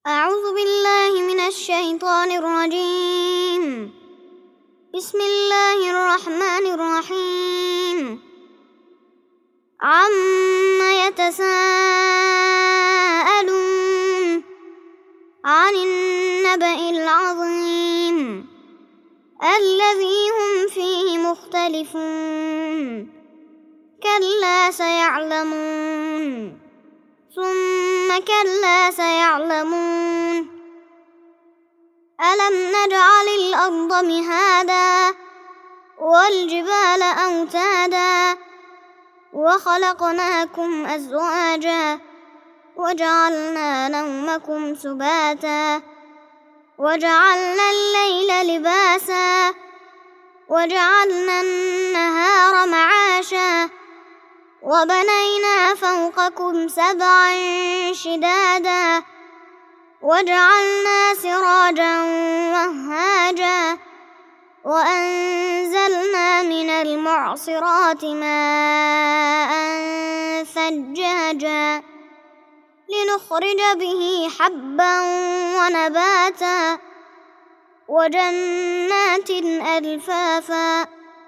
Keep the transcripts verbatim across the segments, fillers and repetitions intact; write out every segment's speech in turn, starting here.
أعوذ بالله من الشيطان الرجيم. بسم الله الرحمن الرحيم. عم يتساءلون عن النبأ العظيم الذي هم فيه مختلفون كلا سيعلمون ثم كلا سيعلمون ألم نجعل الأرض مهادا والجبال أوتادا وخلقناكم أزواجا وجعلنا نومكم سباتا وجعلنا الليل لباسا وجعلنا النهار معاشا وبنينا فوقكم سبعا شدادا وجعلنا سراجا وهاجا وأنزلنا من المعصرات ماء ثجاجا لنخرج به حبا ونباتا وجنات ألفافا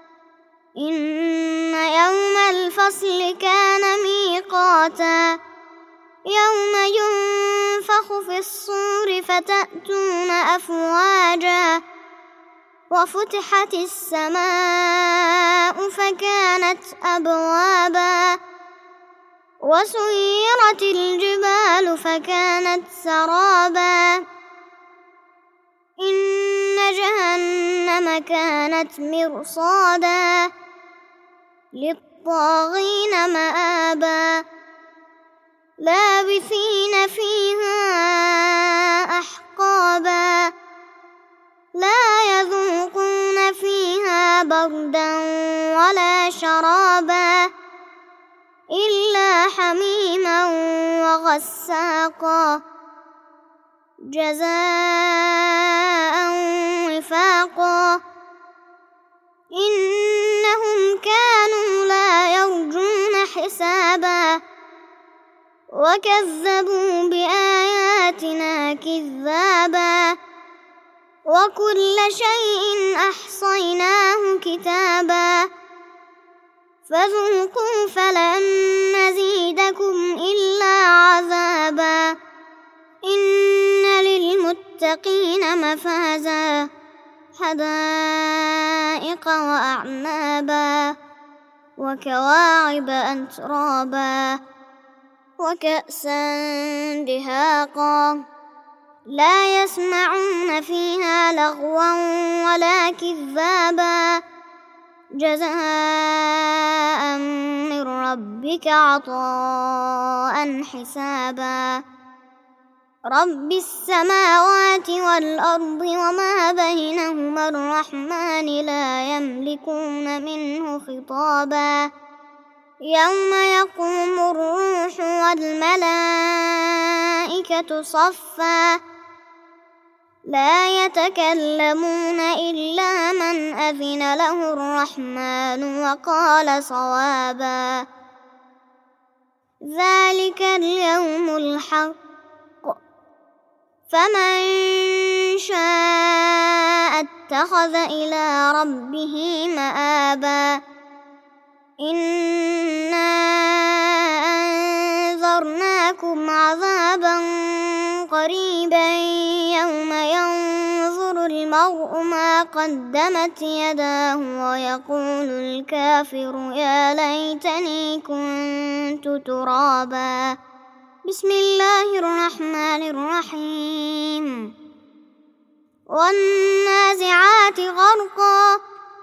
إن يوم الفصل كان ميقاتا يوم ينفخ في الصور فتأتون أفواجا وفتحت السماء فكانت أبوابا وسيرت الجبال فكانت سرابا إن جهنم كانت مرصادا للطاغين مآبا لابثين فيها أحقابا لا يذوقون فيها بردا ولا شرابا إلا حميما وغساقا جزاء وفاقا إنهم كانوا لا يرجون حسابا وكذبوا بآياتنا كذابا وكل شيء أحصيناه كتابا فذوقوا فلن نزيدكم إلا عذابا إن للمتقين مفازا حدائق وأعنابا وكواعب أترابا وكأسا دهاقا لا يسمعون فيها لغوا ولا كذابا جزاء من ربك عطاء حسابا رب السماوات والأرض وما بينهما الرحمن لا يملكون منه خطابا يوم يقوم الروح والملائكة صفا لا يتكلمون إلا من أذن له الرحمن وقال صوابا ذلك اليوم الحق فمن شاء اتخذ إلى ربه مآبا إنا أنذرناكم عذابا قريبا يوم ينظر المرء ما قدمت يداه ويقول الكافر يا ليتني كنت ترابا بسم الله الرحمن الرحيم والنازعات غرقا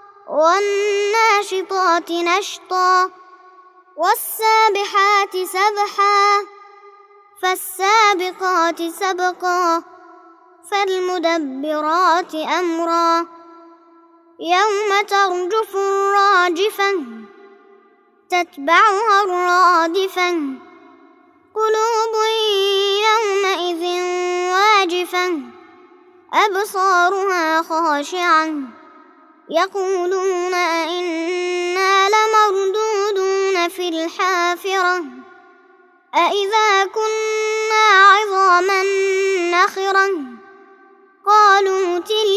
والناشطات نشطا والسابحات سبحا فالسابقات سبقا فالمدبرات أمرا يوم ترجف الراجفة تتبعها الرادفة قلوب يومئذ واجفة أبصارها خاشعة يقولون أئنا لمردودون في الحافرة أئذا كنا عظاما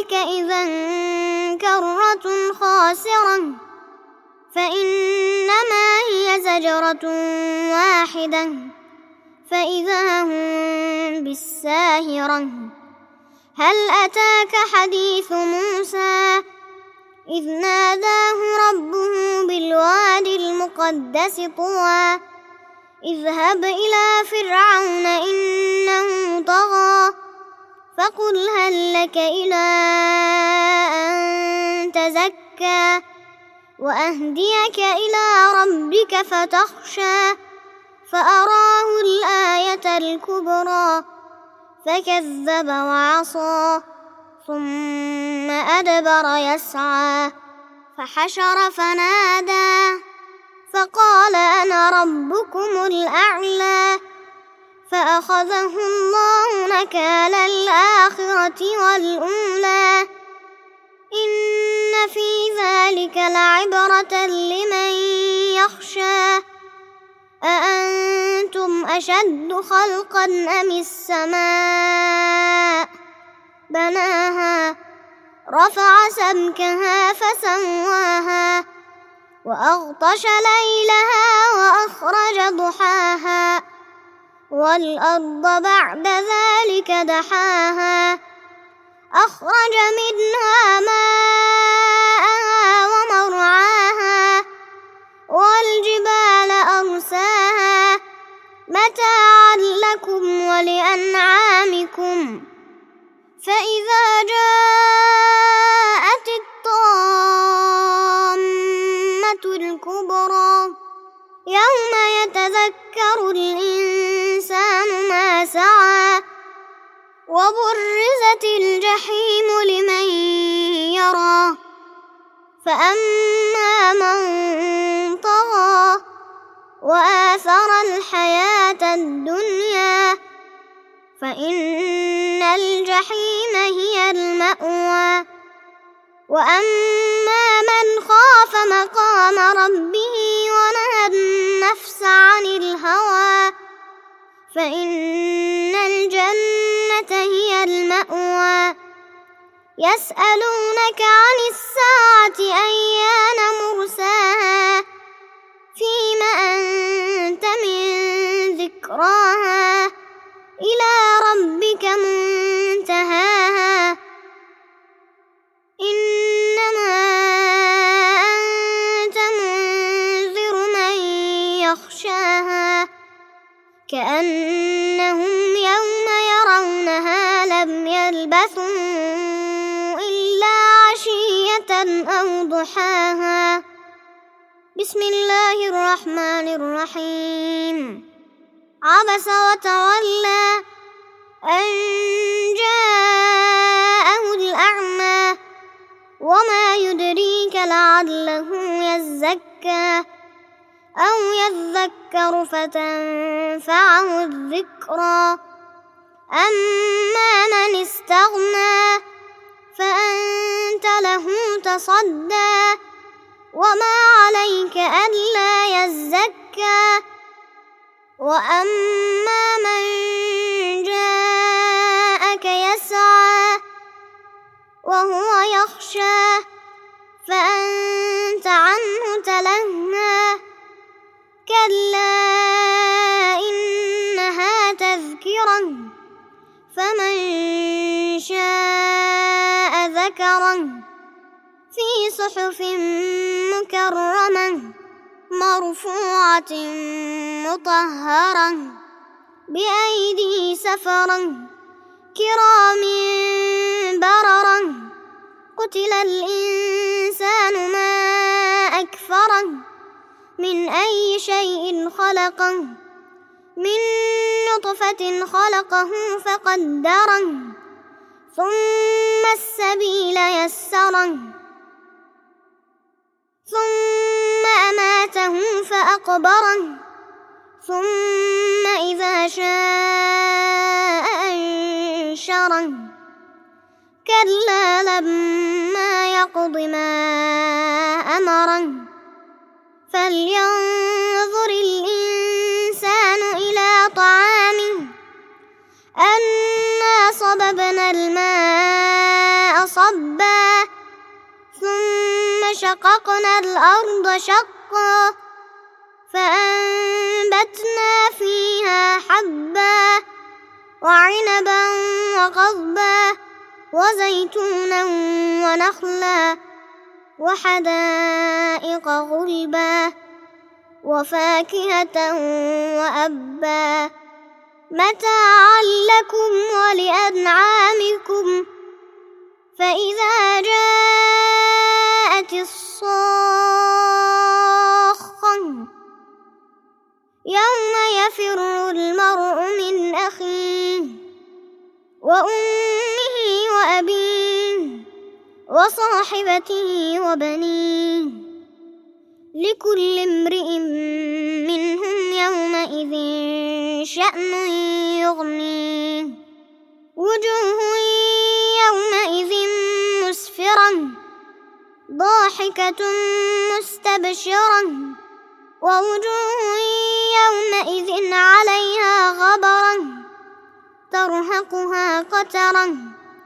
تلك إذا كرة خاسرة فإنما هي زجرة واحدة فإذا هم بالساهرة هل أتاك حديث موسى إذ ناداه ربه بالوادي المقدس طوى اذهب إلى فرعون إنه طغى فقل هل لك إلى أن تزكى وأهديك إلى ربك فتخشى فأراه الآية الكبرى فكذب وعصى ثم أدبر يسعى فحشر فنادى فقال أنا ربكم الأعلى فأخذه الله نكال الآخرة والأولى إن في ذلك لعبرة لمن يخشى أأنتم أشد خلقا أم السماء بناها رفع سمكها فسواها وأغطش ليلها وأخرج ضحاها والأرض بعد ذلك دحاها أخرج منها ماءها ومرعاها والجبال أرساها متاعا لكم ولأنعامكم فإذا جاءت الطامة الكبرى يوم يتذكر الإنسان ما سعى وبرزت الجحيم لمن يرى فأما من طغى وآثر الحياة الدنيا فإن الجحيم هي المأوى وأما من خاف مقام ربه ونهى النفس عن الهوى فإن الجنة هي المأوى يسألونك عن الساعة أيان مرساها فيم أنت من ذكراها إلى ربك منتهاها إنما أنت منذر من يخشاها كأنهم يوم يرونها لم يلبثوا إلا عشية أو ضحاها بسم الله الرحمن الرحيم عبس وتولى أن جاءه الأعمى وما يدريك لعله يزكى أو يذكر فتنفعه الذكرى أما من استغنى فأنت له تصدى وما عليك ألا يزكى وأما من جاءك يسعى وهو يخشى فأنت عنه تلهى كلا إنها تذكرة فمن شاء ذكره في صحف مكرمة مرفوعة مطهرة بأيدي سفرة كرام بررة قتل الإنسان ما أكفره من أي شيء خلقه من نطفة خلقه فقدره ثم السبيل يسره ثم أماته فأقبره ثم إذا شاء أنشره كلا لما يقض ما أمره فلينظر الإنسان إلى طعامه أنا صببنا الماء صبا حبا ثم شققنا الأرض شقا فأنبتنا فيها حبا وعنبا وقضبا وزيتونا ونخلا وحدائق غلبا وفاكهة وأبا متاعا لكم ولأنعامكم فإذا جاءت الصاخة يوم يفر المرء من أخيه وأمه وأبيه وصاحبته وبنيه لكل امرئ منهم يومئذ شأن يغنيه وجوه يومئذ مسفرة ضاحكة مستبشرة ووجوه يومئذ عليها غبرة ترهقها قترة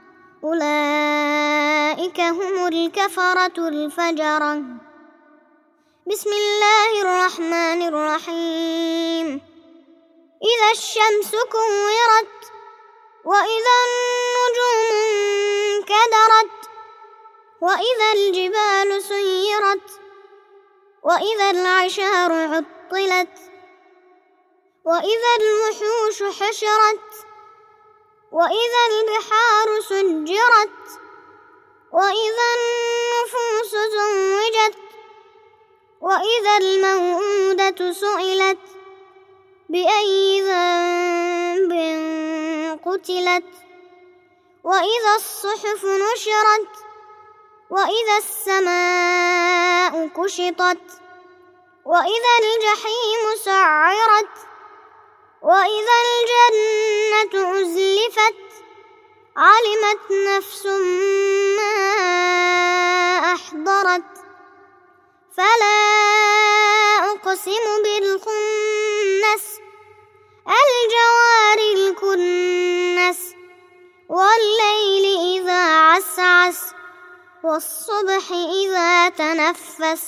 أولئك هم الكفرة الفجرة. بسم الله الرحمن الرحيم. إذا الشمس كورت وإذا النجوم انكدرت وإذا الجبال سيرت وإذا العشار عطلت وإذا الوحوش حشرت وإذا البحار سجرت وإذا النفوس زوجت وإذا الموءودة سئلت بأي ذنب قتلت وإذا الصحف نشرت وإذا السماء كشطت وإذا الجحيم سعرت وإذا الجنة أزلفت علمت نفس ما أحضرت فلا أقسم بالخنس الجوار الكنس والليل إذا عسعس والصبح إذا تنفس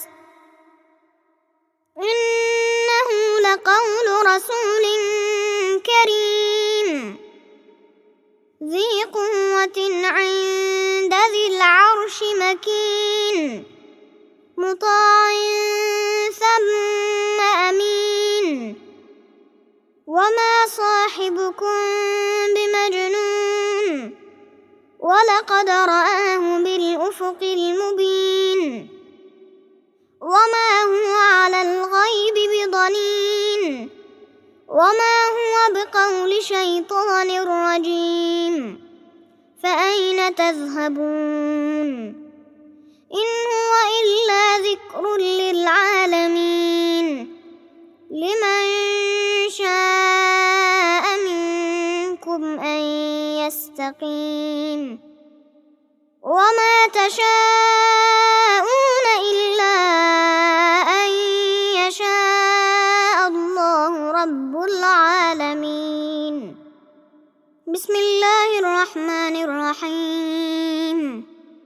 إنه لقول رسول كريم ذي قوة عند ذي العرش مكين مطاع ثم أمين وما صاحبكم بمجنون ولقد رآه بالأفق المبين وما هو على الغيب بضنين وما هو بقول شيطان رجيم فأين تذهبون إن هو إلا ذكر للعالمين لمن شاء منكم أن يستقيم وما تشاءون إلا أن يشاء الله رب العالمين. بسم الله الرحمن الرحيم.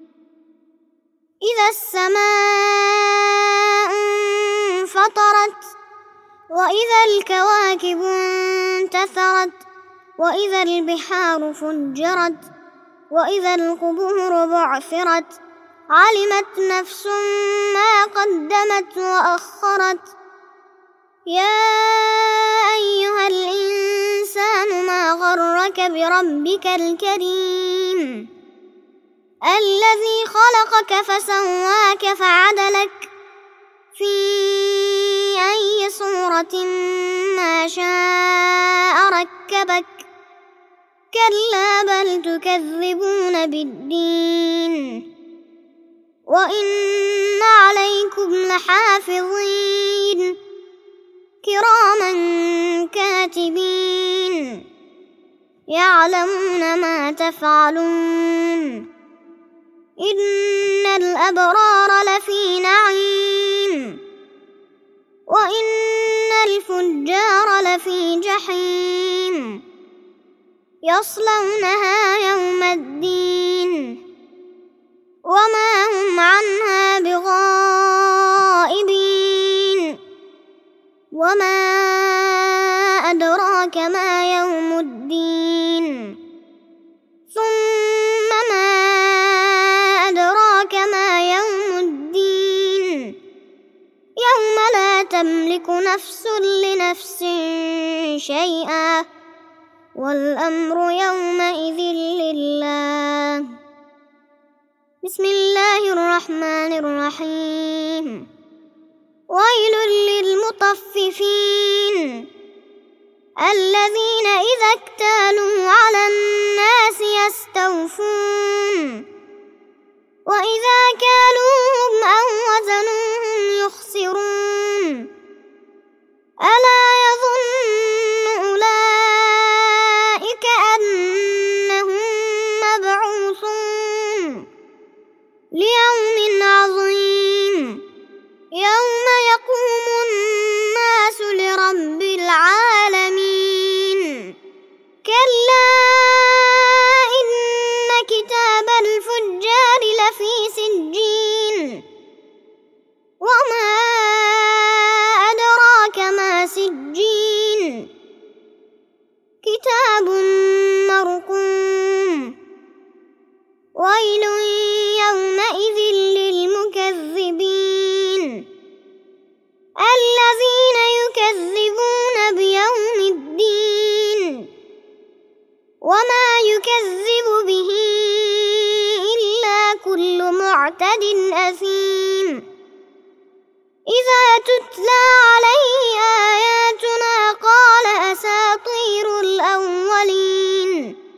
إذا السماء انفطرت وإذا الكواكب انتثرت وإذا البحار فجرت وإذا القبور بعثرت علمت نفس ما قدمت وأخرت يا أيها الإنسان ما غرك بربك الكريم الذي خلقك فسواك فعدلك في أي صورة ما شاء ركبك كلا بل تكذبون بالدين وإن عليكم لحافظين كراما كاتبين يعلمون ما تفعلون إن الأبرار لفي نعيم وإن الفجار لفي جحيم يصلونها يوم الدين وما هم عنها بغائبين وما أدراك ما يوم الدين ثم ما أدراك ما يوم الدين يوم لا تملك نفس لنفس شيئا والأمر يومئذ لله. بسم الله الرحمن الرحيم. ويل للمطففين الذين إذا اكتالوا على الناس يستوفون وإذا كالوهم أو وزنوهم يخسرون ألا يظن أولئك أنهم مبعوثون ليوم عظيم يوم يقوم الناس لرب العالمين. كلا إن كتاب الفجار لفي سجين وما أدراك ما سجين كتاب مرقوم. ويل يومئذ للمكذبين الذين يكذبون بيوم الدين وما يكذب به إلا كل معتد أثيم إذا تتلى عليه آياتنا قال أساطير الأولين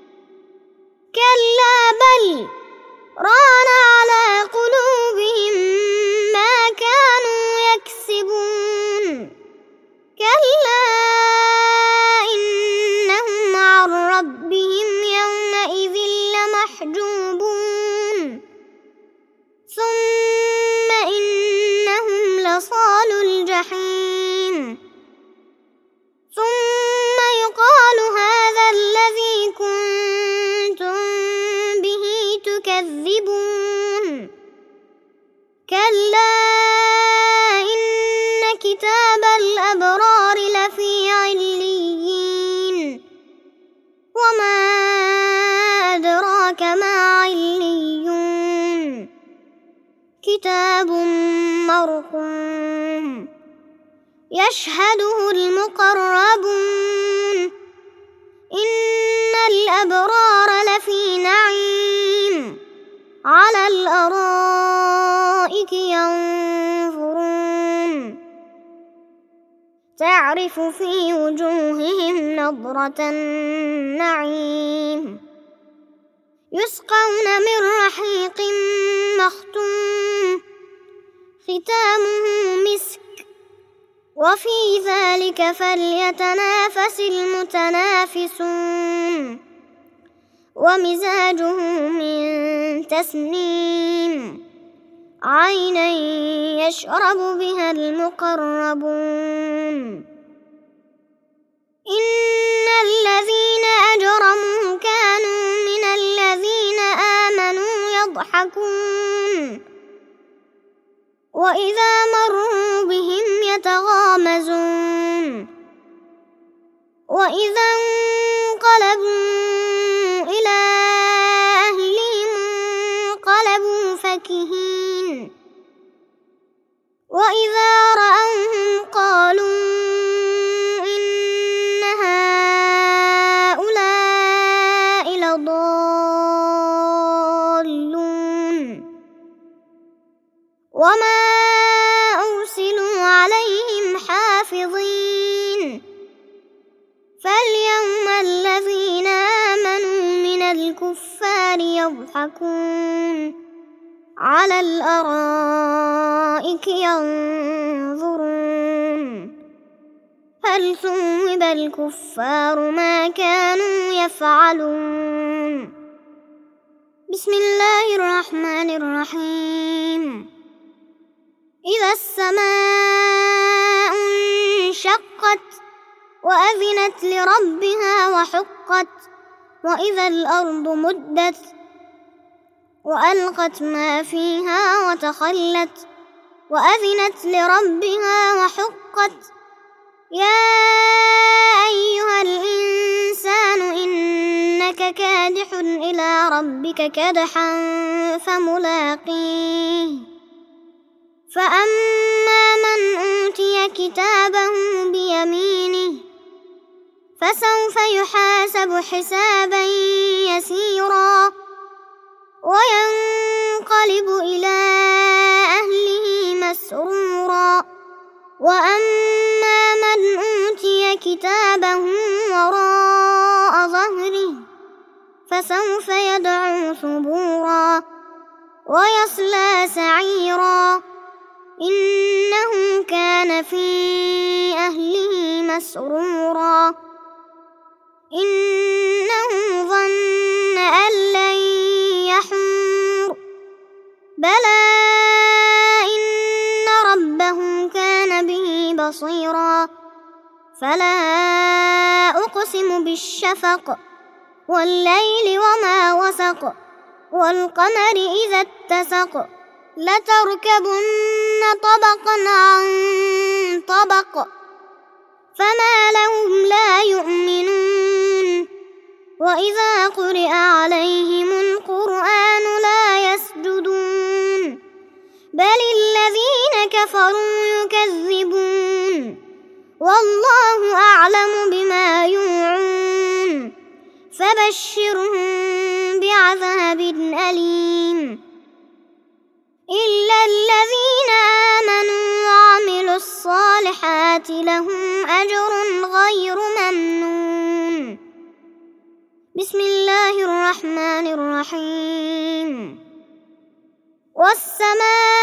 كلا بل ران على قلوبهم ما كانوا يكسبون كلا إنهم عن ربهم يومئذ لمحجوبون ثم إنهم لصالو الجحيم ثم يقال هذا الذي كنتم به تكذبون كلا إن كتاب الأبرار لفي عليين وما أدراك ما عليون كتاب مرقوم يشهده المقربون إن الأبرار لفي نعيم على الأرائك ينظرون تعرف في وجوههم نضرة النعيم يسقون من رحيق مختوم ختامه مسك وفي ذلك فليتنافس المتنافسون ومزاجه من تسنيم عينا يشرب بها المقربون إن الذين أجرموا كانوا من الذين آمنوا يضحكون وإذا مروا بهم يتغامزون وإذا انقلبوا إلى أهلهم انقلبوا فكهين وإذا رأوهم قالوا إن هؤلاء لضالون وما أرسلوا عليهم حافظين فاليوم الذين آمنوا من الكفار يضحكون على الأرائك ينظرون هل ثوب الكفار ما كانوا يفعلون. بسم الله الرحمن الرحيم. إذا السماء انشقت وأذنت لربها وحقت وإذا الأرض مدت وألقت ما فيها وتخلت وأذنت لربها وحقت يا أيها الإنسان إنك كادح إلى ربك كدحا فملاقيه فأما من أوتي كتابه بيمينه فسوف يحاسب حسابا يسيرا وينقلب إلى أهله مسرورا وأما من أوتي كتابه وراء ظهره فسوف يدعو ثبورا ويصلى سعيرا إنه كان في أهله مسرورا إنه ظن أن لن يحور بلى إن ربه كان به بصيرا فلا أقسم بالشفق والليل وما وسق والقمر إذا اتسق لتركبن طبقا عن طبق فما لهم لا يؤمنون وإذا قرئ عليهم القرآن لا يسجدون بل الذين كفروا يكذبون والله أعلم بما يوعون فبشرهم بعذاب أليم إلا الذين آمنوا وعملوا الصالحات لهم أجر غير ممنون بسم الله الرحمن الرحيم والسماء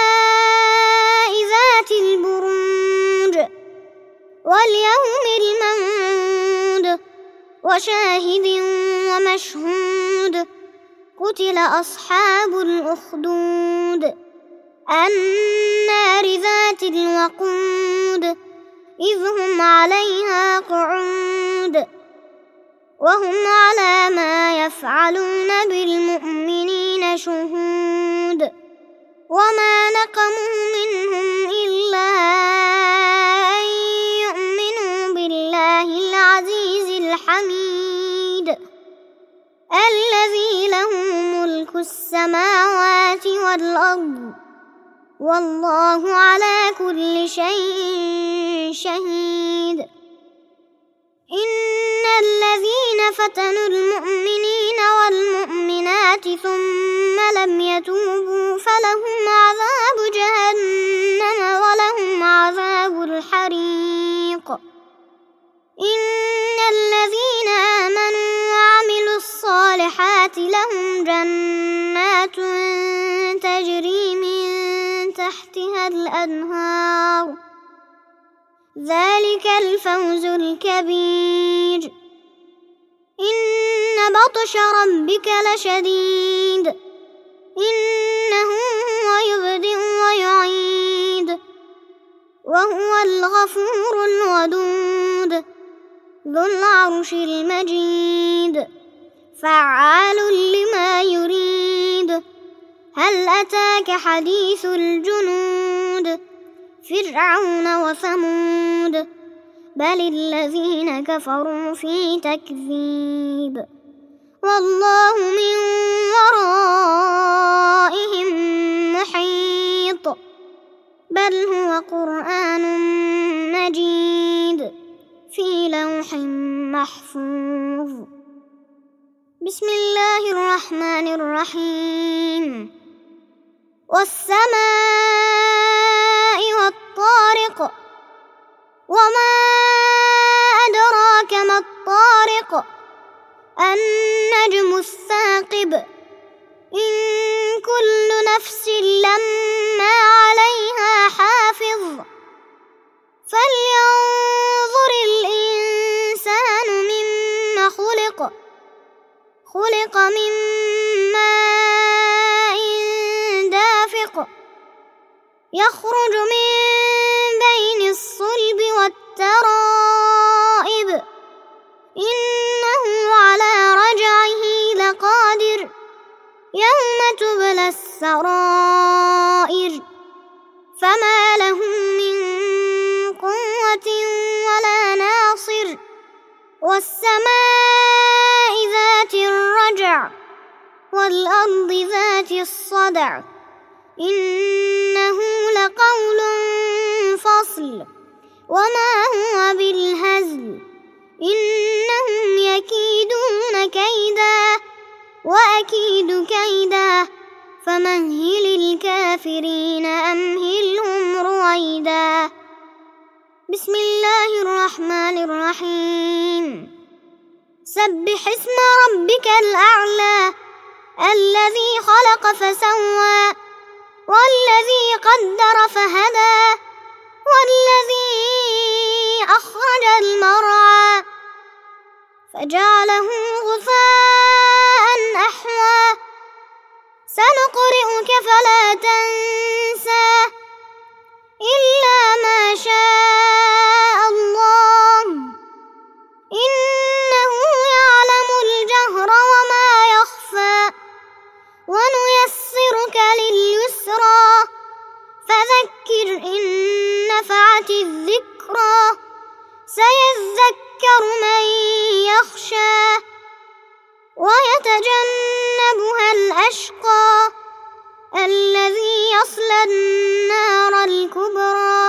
ذات البروج واليوم الموعود وشاهد ومشهود قتل أصحاب الأخدود النار ذات الوقود إذ هم عليها قعود وهم على ما يفعلون بالمؤمنين شهود وما نقموا منهم إلا أن يؤمنوا بالله العزيز الحميد الذي له ملك السماوات والأرض والله على كل شيء شهيد إن الذين فتنوا المؤمنين والمؤمنات ثم لم يتوبوا فلهم عذاب جهنم ولهم عذاب الحريق إن الذين آمنوا وعملوا الصالحات لهم جنات تجري من تحتها الأنهار ذلك الفوز الكبير إن بطش ربك لشديد إنه هو يبدئ ويعيد وهو الغفور الودود ذو العرش المجيد فعال لما يريد هل أتاك حديث الجنود فرعون وثمود بل الذين كفروا في تكذيب والله من ورائهم محيط بل هو قرآن مجيد في لوح محفوظ بسم الله الرحمن الرحيم والسماء والطارق وما أدراك ما الطارق النجم الثاقب إن كل نفس لما عليها حافظ فلينظر الإنسان مما خلق خلق من ماء دافق يخرج من بين الصلب والترائب إنه على رجعه لقادر يوم تبلى السرائر فما له من قوة ولا ناصر والسماء ذات الرجع والأرض ذات الصدع إنه لقول فصل وما هو بالهزل إنهم يكيدون كيدا وأكيد كيدا فمهل الكافرين أمهلهم رويدا. بسم الله الرحمن الرحيم. سبح اسم ربك الأعلى الذي خلق فسوى والذي قدر فهدى والذي أخرج المرعى فجعله غثاء أحوى سنقرئك فلا تنسى إلا ما شاء الله إنه يعلم الجهر وما يخفى ونيسرك لليسرى فذكر إن نفعت الذكرى سيذكر من يخشى ويتجنبها الأشقى الذي يصلى النار الكبرى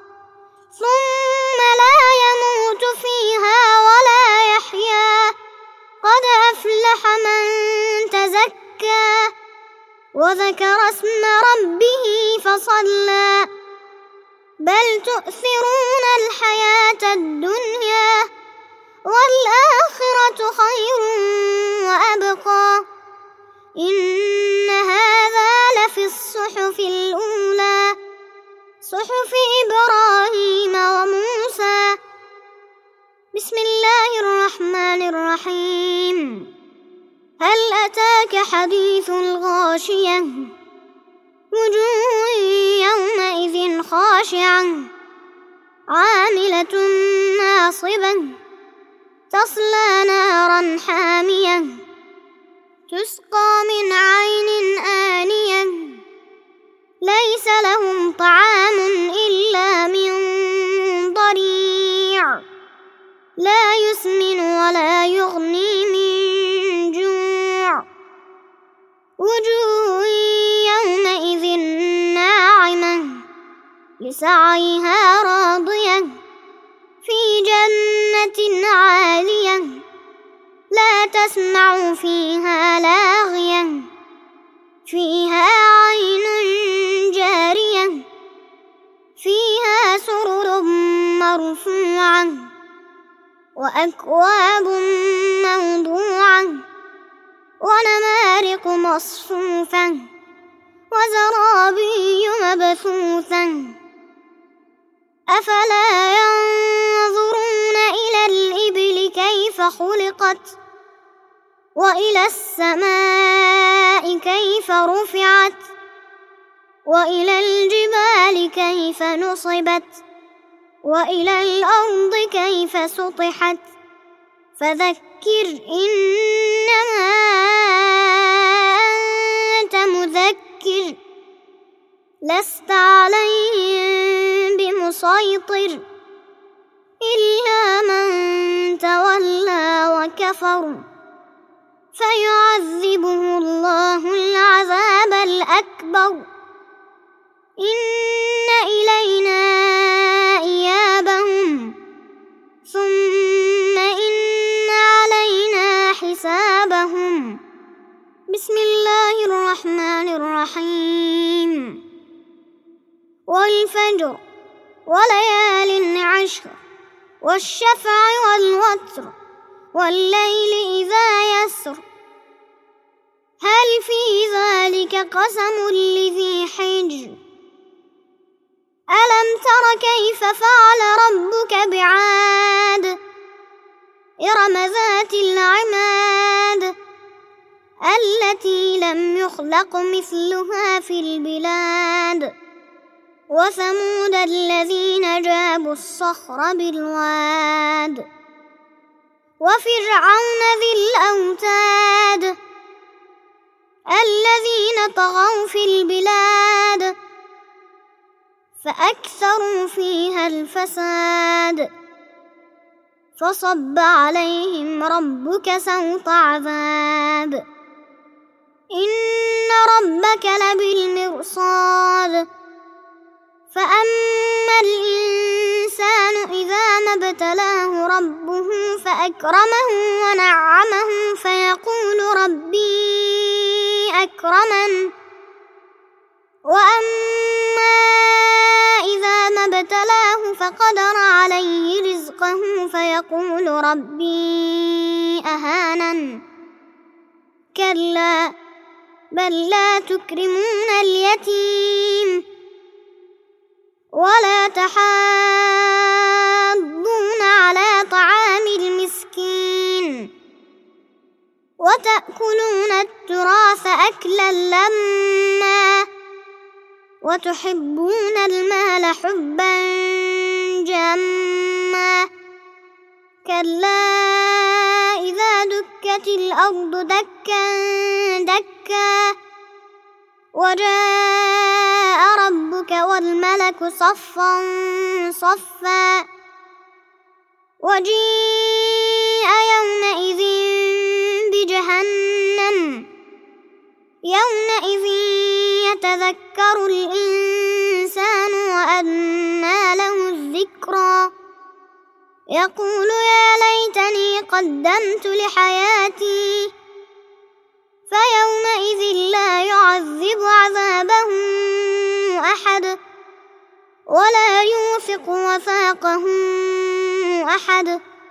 ثم لا يموت فيها ولا يحيا قد أفلح من تزكى وذكر اسم ربه فصلى بل تؤثرون الحياة الدنيا والآخرة خير وأبقى إن هذا لفي الصحف الأولى صحف إبراهيم وموسى. بسم الله الرحمن الرحيم. هل أتاك حديث الغاشية وجوه يومئذ خاشعة عاملة ناصبة تصلى نارا حامية تسقى من عين آنية ليس لهم طعام إلا من ضريع لا يسمن ولا يغني من جوع وجوه يومئذ ناعمة لسعيها راضية في جنة عالية لا تسمع فيها لاغية فيها عين جارية فيها سرر مرفوعة وأكواب موضوعة ونمارق مصفوفة وزرابي مبثوثة أفلا ينظرون إلى الإبل كيف خلقت وإلى السماء كيف رفعت وإلى الجبال كيف نصبت وإلى الأرض كيف سطحت فذكر إنما أنت مذكر لست عليهم بمسيطر إلا من تولى وكفر فيعذبه الله العذاب الأكبر إن إلينا إيابهم ثم إن علينا حسابهم. بسم الله الرحمن الرحيم. والفجر وليال عشر والشفع والوتر والليل إذا يسر هل في ذلك قسم لذي حجر ألم تر كيف فعل ربك بعاد إرم ذات العماد التي لم يخلق مثلها في البلاد وثمود الذين جابوا الصخر بالواد وفرعون ذي الأوتاد طغوا في البلاد فأكثروا فيها الفساد فصب عليهم ربك سوط عذاب إن ربك لبالمرصاد فأما الإنسان إذا ما ابتلاه ربه فأكرمه ونعمه فيقول ربي أكرمن وأما إذا ما ابتلاه فقدر عليه رزقه فيقول ربي أهانن كلا بل لا تكرمون اليتيم ولا تحاضون على طعام المسكين وتأكلون التراث أكلا لما وتحبون المال حبا جما كلا إذا دكت الأرض دكا دكا وجاء ربك والملك صفا صفا وجيء يومئذ بجهنم يومئذ يتذكر الإنسان وأنى له الذكرى يقول يا ليتني قدمت لحياتي فيومئذ لا يعذب عذابه أحد ولا يوثق وثاقه أحد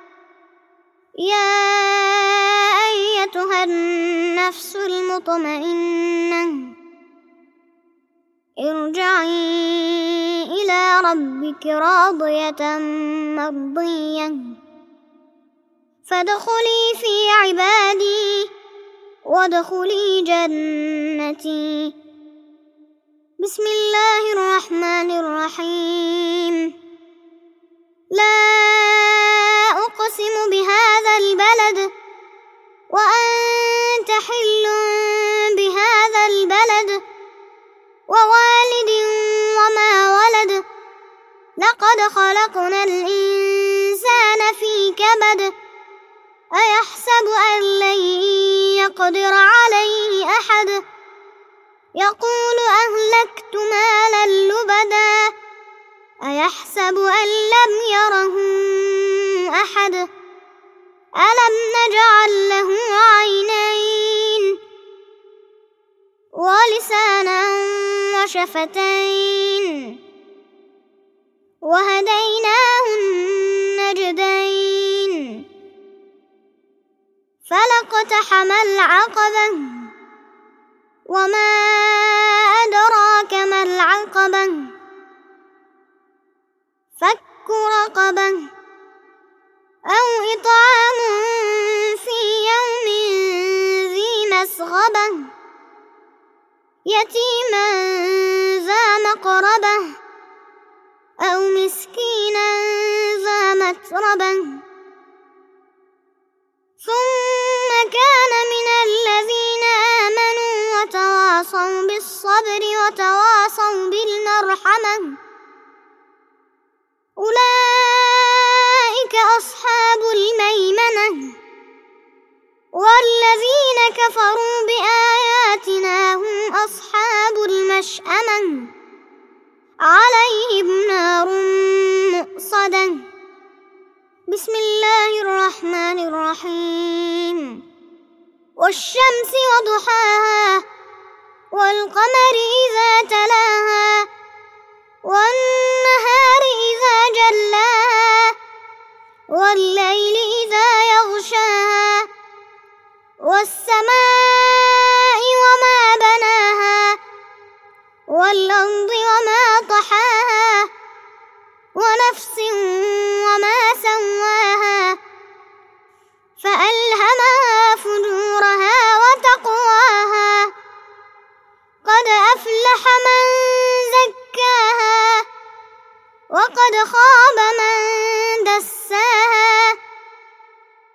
يا أيتها النفس المطمئنة ارجعي إلى ربك راضية مرضية فادخلي في عبادي وادخلي جنتي بسم الله الرحمن الرحيم لا أقسم بهذا البلد وأنت حل بهذا البلد ووالد وما ولد لقد خلقنا الإنسان في كبد أيحسب أن لن يقدر عليه أحد يقول أهلكت مالا لبدا أيحسب أن لم يره أحد ألم نجعل له عينين ولسانا وشفتين وهديناه النجدين فلاقتحم العقبة وما أدراك ما العقبة فك رقبة أو إطعام في يوم ذي مسغبة يتيما ذا مقربة أو مسكينا ذا متربة ثم كان من الذين آمنوا وتواصوا بالصبر وتواصوا بالمرحمة أولئك أصحاب الميمنة والذين كفروا بآياتنا هم أصحاب المشأمة عليهم نار مؤصدة بسم الله الرحمن الرحيم والشمس وضحاها والقمر إذا تلاها والنهار إذا جلاها والليل إذا يغشاها والسماء وما بناها والأرض وما طحاها ونفس وما سواها فألهمها فجورها وتقواها قد أفلح من زكاها وقد خاب من دساها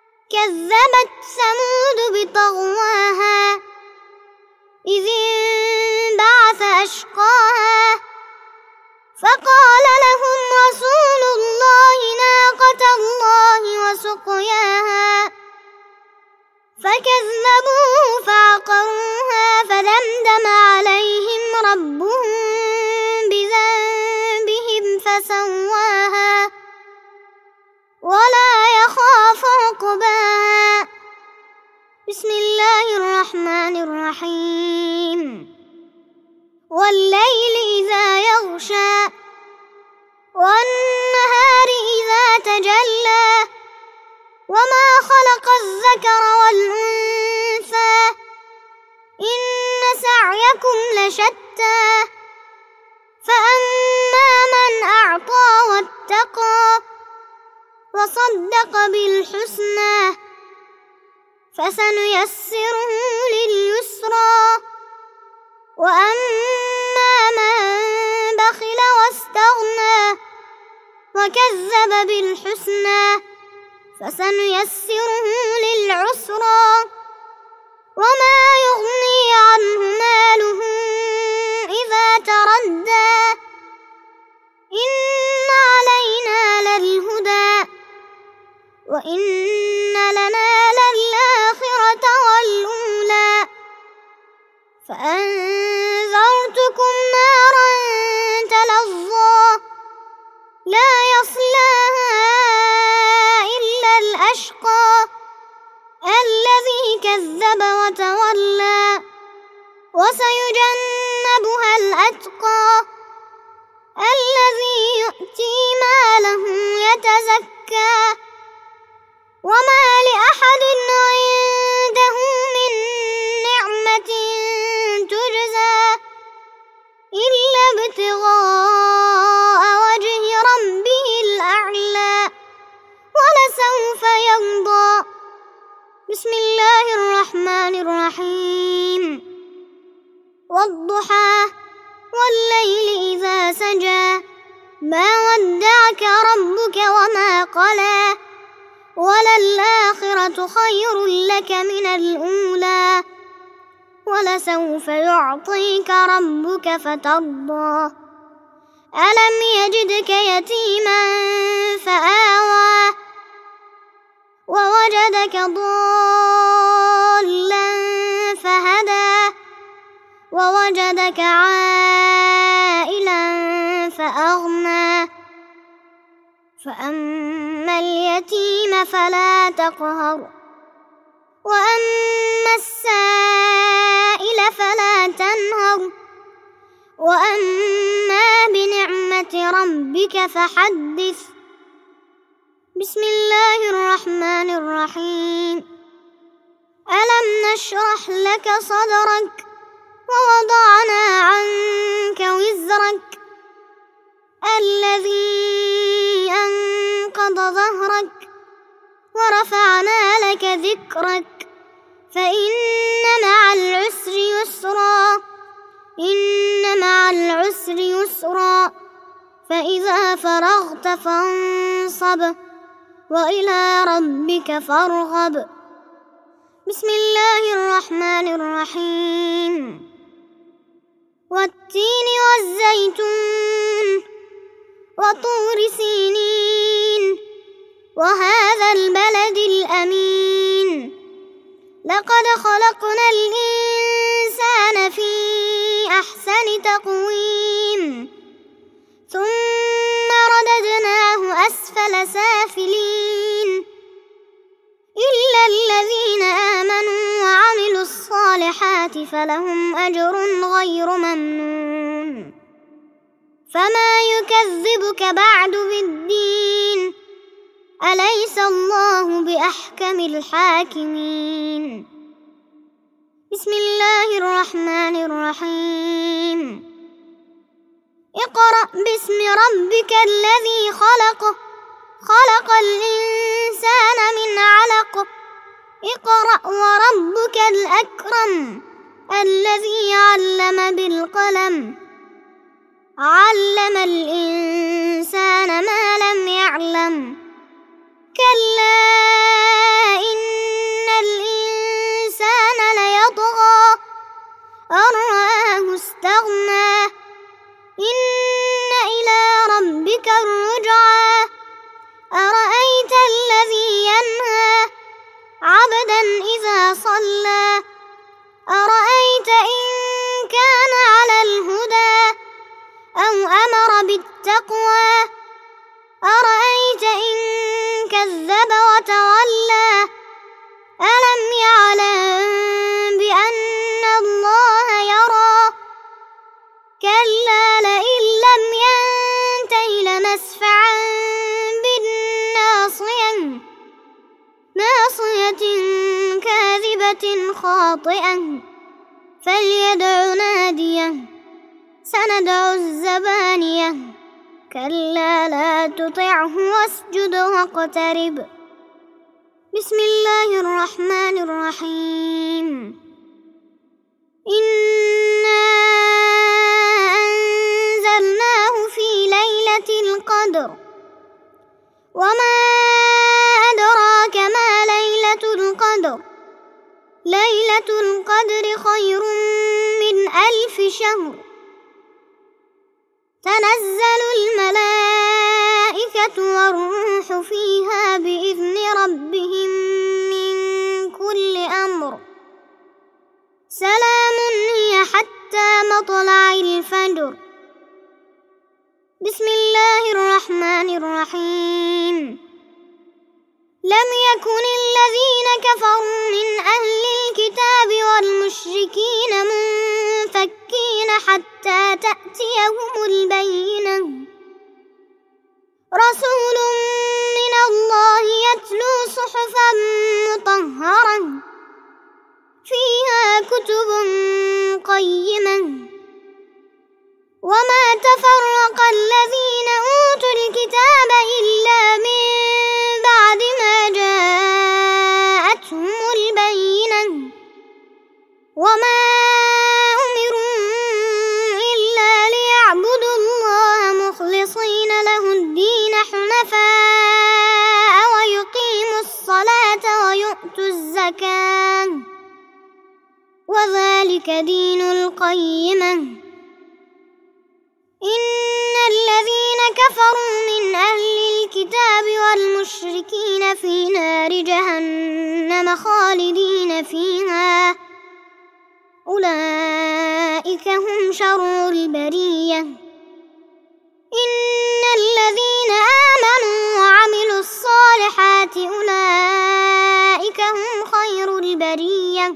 كذبت ثمود بطغواها إذ أشقاها فقال لهم رسول الله ناقة الله وسقياها فكذبوه فعقروها فدمدم عليهم ربهم بذنبهم فسواها ولا يخاف عقباها. بسم الله الرحمن الرحيم. والليل إذا يغشى والنهار إذا تجلى وما خلق الذكر والأنثى إن سعيكم لشتى فأما من أعطى واتقى وصدق بالحسنى فسنيسره لليسرى وأما من بخل واستغنى وكذب بالحسنى فسنيسره للعسرى وما يغني عنه ماله إذا تردى إن علينا للهدى وإن لنا للآخرة والأولى فأنذرتكم نارا تلظى لا يصلاها إلا الأشقى الذي كذب وتولى وسيجنبها الأتقى الذي يؤتي ماله يتزكى وما لأحد عنده من نعمة تجزى إلا ابتغاء وجه ربه الأعلى ولسوف يرضى. بسم الله الرحمن الرحيم. والضحى والليل إذا سجى ما ودعك ربك وما قلى وللآخرة خير لك من الأولى ولسوف يعطيك ربك فترضى ألم يجدك يتيما فآوى ووجدك ضالا فهدى ووجدك عائلا فأغنى فأما اليتيم فلا تقهر وأما السائل فلا تنهر وأما بنعمة ربك فحدث. بسم الله الرحمن الرحيم. ألم نشرح لك صدرك ووضعنا عنك وزرك الذي أنقض ظهرك ورفعنا لك ذكرك فإن مع العسر يسرا إن مع العسر يسرا فإذا فرغت فانصب وإلى ربك فارغب. بسم الله الرحمن الرحيم. والتين والزيتون وطور سينين وهذا البلد الأمين لقد خلقنا الإنسان في أحسن تقويم ثم رددناه أسفل سافلين إلا الذين آمنوا وعملوا الصالحات فلهم أجر غير ممنون. فما يكذبك بعد بالدين أليس الله بأحكم الحاكمين. بسم الله الرحمن الرحيم. اقرأ باسم ربك الذي خلق خلق الإنسان من علق اقرأ وربك الأكرم الذي علم بالقلم علم الإنسان ما لم يعلم كلا إن الإنسان ليطغى أن رآه استغنى خاطئة فليدع ناديه سندع الزبانية كلا لا تطعه واسجد واقترب. بسم الله الرحمن الرحيم. إنا أنزلناه في ليلة القدر وما أدراك ما ليلة القدر ليلة القدر خير من ألف شهر تنزل الملائكة والروح فيها بإذن ربهم من كل أمر سلام هي حتى مطلع الفجر. بسم الله الرحمن الرحيم. لم يكن الذين كفروا من أهل الكتاب والمشركين منفكين حتى تأتيهم البينة رسول من الله يتلو صحفا مطهرة فيها كتب قيمة وما تفرق الذين أوتوا الكتاب إلا من بعد ما جاءتهم البينة وما أمروا إلا ليعبدوا الله مخلصين له الدين حنفاء ويقيموا الصلاة ويؤتوا الزكاة وذلك دين القيمة. إن الذين كفروا من أهل الكتاب والمشركين في نار جهنم خالدين فيها أولئك هم شر البرية. إن الذين آمنوا وعملوا الصالحات أولئك هم خير البرية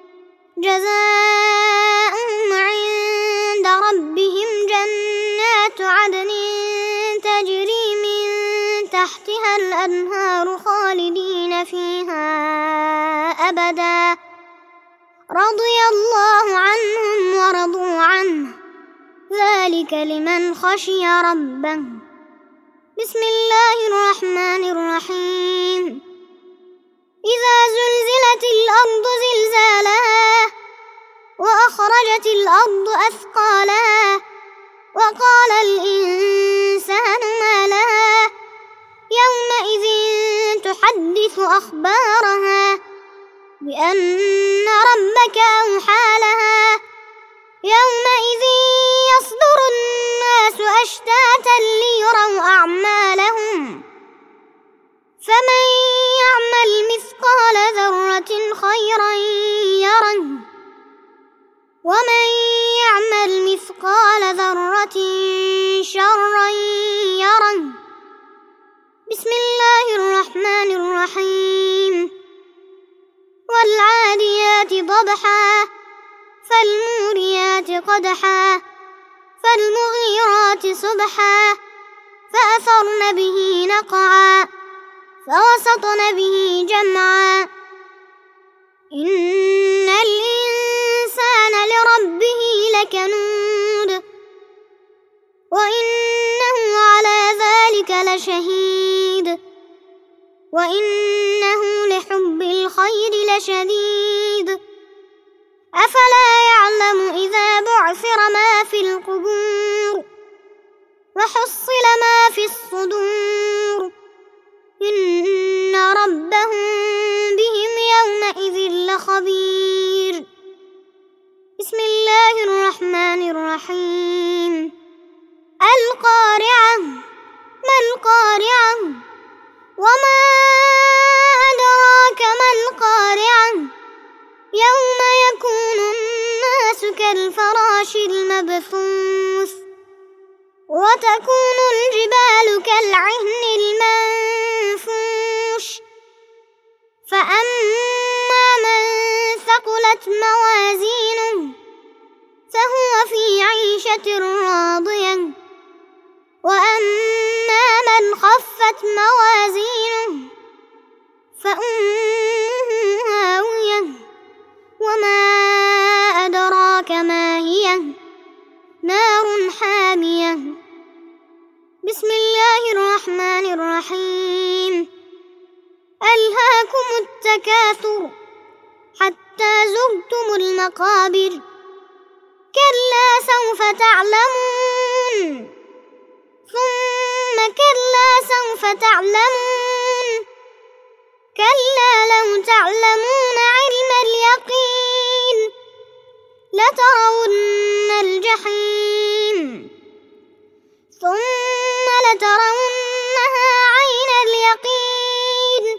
جزاؤهم عند ربهم جنات عدن تجري من تحتها الأنهار خالدين فيها أبدا رضي الله عنهم ورضوا عنه ذلك لمن خشي ربه. بسم الله الرحمن الرحيم. إذا زلزلت الأرض زلزالها وأخرجت الأرض أثقالها وقال الإنسان ما لها يومئذ تحدث أخبارها بأن ربك أوحى لها يومئذ يصدر الناس أشتاتا ليروا أعمالهم فمن يعمل مثقال ذرة خيرا يره ومن يعمل مثقال ذرة شرا يره. بسم الله الرحمن الرحيم. والعاديات ضبحا فالموريات قدحا فالمغيرات صبحا فأثرن به نقعا فوسطن به جمعا. إن الإنسان لربه لكنود وإنه على ذلك لشهيد وإنه لحب الخير لشديد. أفلا يعلم إذا بعثر ما في القبور وحصل ما في الصدور إن ربهم بهم يومئذ لخبير. بسم الله الرحمن الرحيم. القارعة ما القارعة وما أدراك ما القارعة يوم يكون الناس كالفراش المبثوث وتكون الجبال كالعهن المنفوش فأما من ثقلت موازينه فهو في عيشة راضية وأما من خفت موازينه فأمه هاوية وما أدراك ما هي نار حامية بسم الله الرحمن الرحيم ألهاكم التكاثر حتى زرتم المقابر كلا سوف تعلمون ثم كلا سوف تعلمون كلا لو تعلمون علم اليقين لترون الجحيم ثم لترونها عين اليقين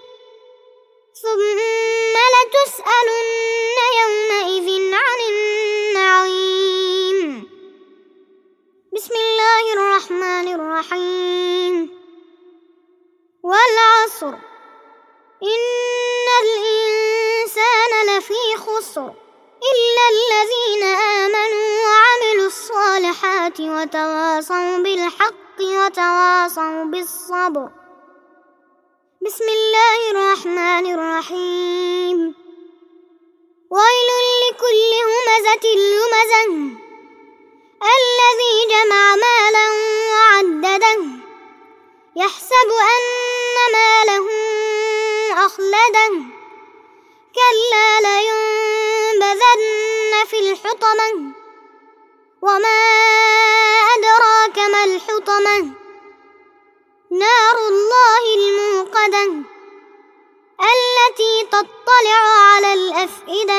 ثم لتسألن يومئذ عن النعيم بسم الله الرحمن الرحيم والعصر إن الإنسان لفي خسر إلا الذين آمنوا وعملوا الصالحات وتواصوا بالحق وتواصوا بالصبر بسم الله الرحمن الرحيم ويل لكل همزة لمزة الذي جمع مالا وعدده يحسب أن ماله أخلده كلا لينبذن في الحطمة وما أدراك ما الحطمة نار الله الموقدة التي تطلع على الأفئدة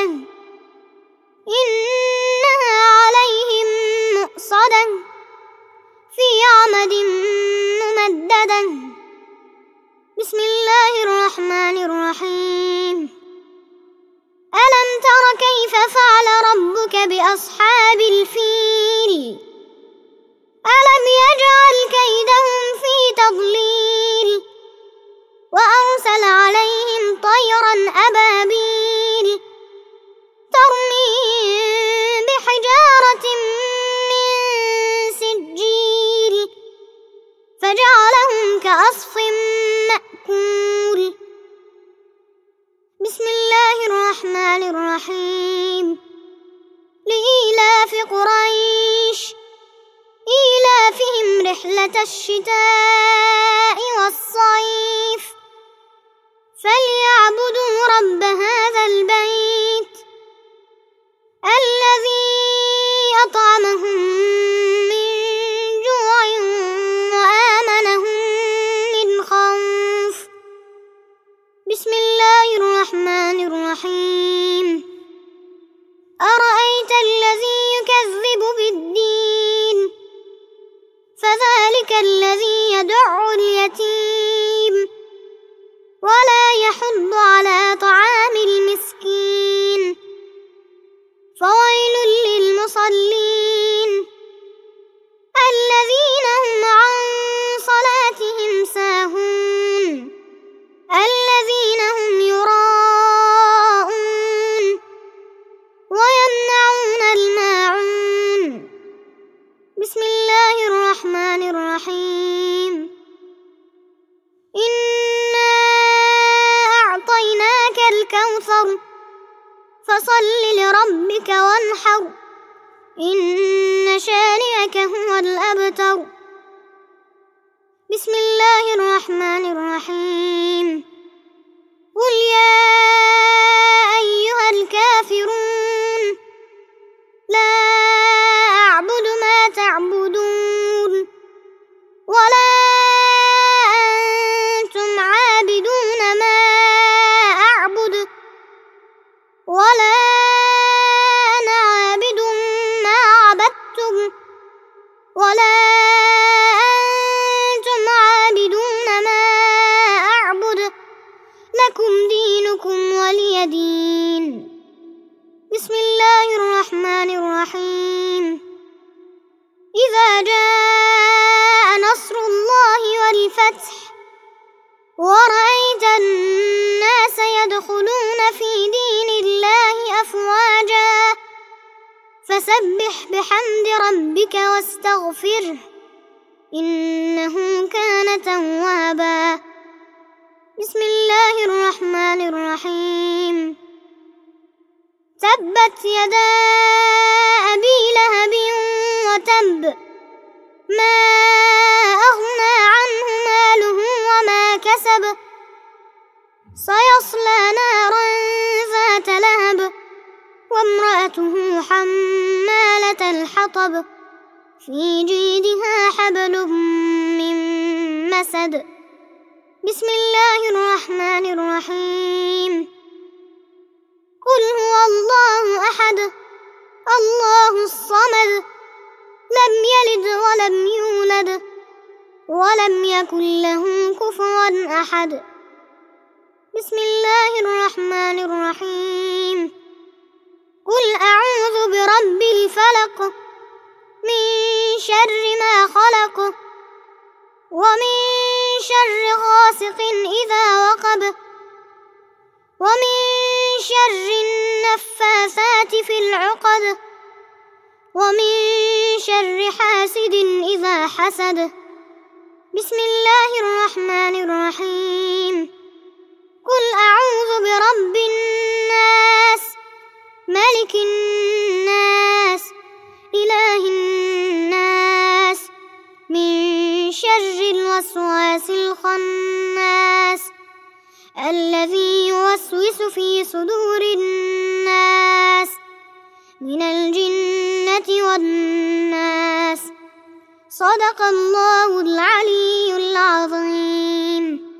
إنها عليهم مؤصدة في عمد ممددة بسم الله الرحمن الرحيم ألم تر كيف فعل ربك بأصحاب الفيل ألم يجعل كيدهم في تضليل وأرسل عليهم طيرا أبابيل ترميهم بحجارة من سجيل فجعلهم كعصف مأكول بسم الله الرحمن الرحيم لإيلاف قريش إيلافهم رحلة الشتاء والصيف فليعبدوا رب هذا البيت الذي أطعمهم من جوع وآمنهم من خوف بسم الله الرحمن الرحيم أرأيت الذي يكذب بالدين فذلك الذي يدع اليتيم ولا يحض على طعام المسكين فويل للمصلين الذين هم عن صلاتهم ساهون الذين هم يراءون ويمنعون الماعون بسم الله الرحمن الرحيم إنا أعطيناك الكوثر فصل لربك وانحر إن شانئك هو الأبتر بسم الله الرحمن الرحيم قل يا أيها الكافرون لا أعبد ما تعبدون ولا أنتم عابدون ما أعبد ولا أنا عابد ما عبدتم ولا أنتم عابدون ما أعبد لكم دينكم ولي دين بسم الله الرحمن الرحيم إذا جاء نصر الله والفتح ورأيت الناس يدخلون في دين الله أفواجا فسبح بحمد ربك واستغفره إنه كان توابا بسم الله الرحمن الرحيم تبت يدا أبي لهب وتب ما أغنى عنه ماله وما كسب سيصلى نارا ذات لهب وامرأته حمالة الحطب في جيدها حبل من مسد. بسم الله الرحمن الرحيم. قل هو الله أحد الله الصمد لم يلد ولم يولد ولم يكن له كفوا أحد. بسم الله الرحمن الرحيم. قل أعوذ برب الفلق من شر ما خلق ومن شر غاسق إذا وقب ومن شر النفاثات في العقد ومن شر حاسد إذا حسد. بسم الله الرحمن الرحيم. قل أعوذ برب الناس ملك الناس إله الناس من شر الوسواس الخناس الذي يوسوس في صدور الناس من الجنة والناس. صدق الله العلي العظيم.